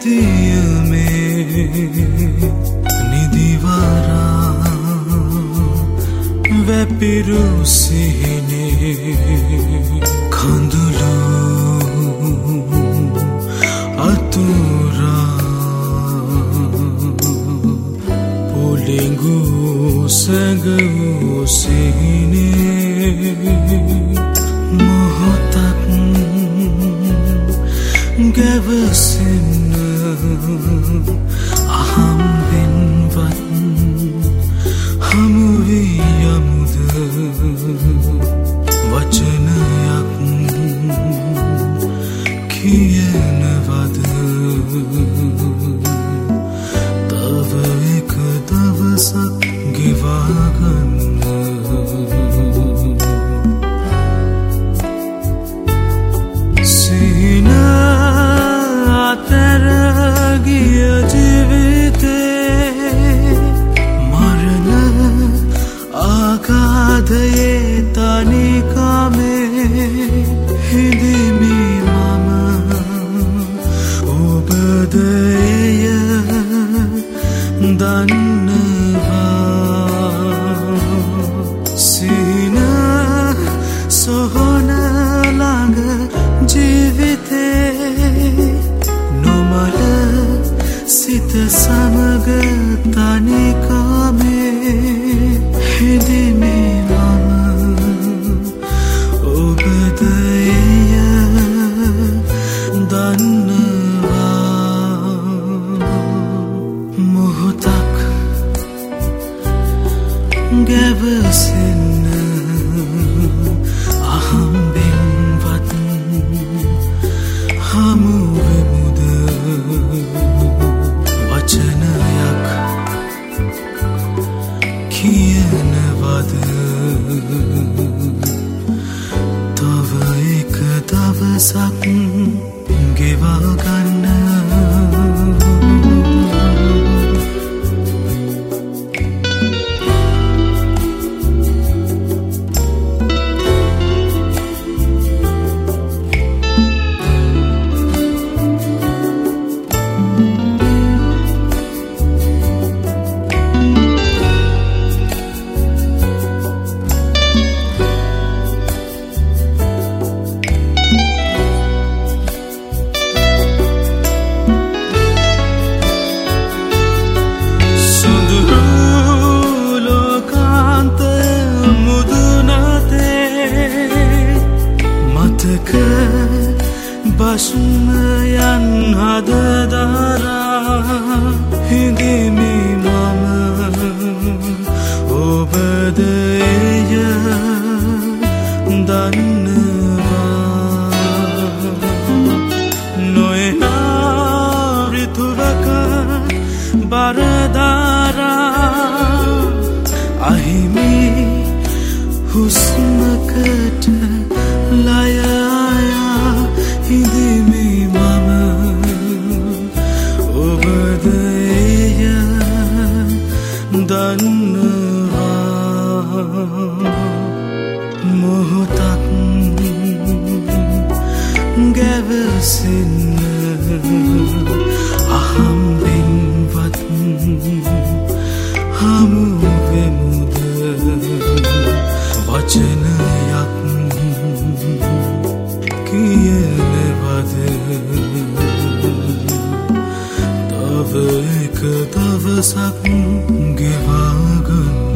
දිය මේ නිදිවරා වැපිරු සිහිනේ කඳුළු අතුරා පොළෙඟු සැඟවූ සිහිනේ මොහොතක් ගැවසෙන්න අහම්බෙන්වත් හමු වී යමුද වචනයක් කියනවද තව එක දවසක් ගෙවාගන්න සිහින අතර ගිය ජීවිතේ මරණ ආඝාතයේ තනිකමේ හිඳිමි මම ඔබද එය දන්නවා සිහින සොහොන ළඟ ජීවිතේ නොමල සිත සමග තනිකමේ හිඳිමි මම ඔබද එය දන්නවා මොහොතක් ගැවසෙන්න අහම්බෙන්වත් හමු වෙමුද වචනයක් කියනවද තව එක දවසක් ගෙවාගන්න බස්මයන් හදදරා හිඳිමි මම ඔබද එය දන්නවා නොයනා ඍතුවක බරදරා අහිමි හුස්මකට ලය හිඳිමි මම ඔබද එය දන්නවා මොහොතක් ගැවසෙන්න අහම්බෙන්වත් හමු වෙමුද වචනයක් කියනවද තව එක දවසක් ගෙවාගන්න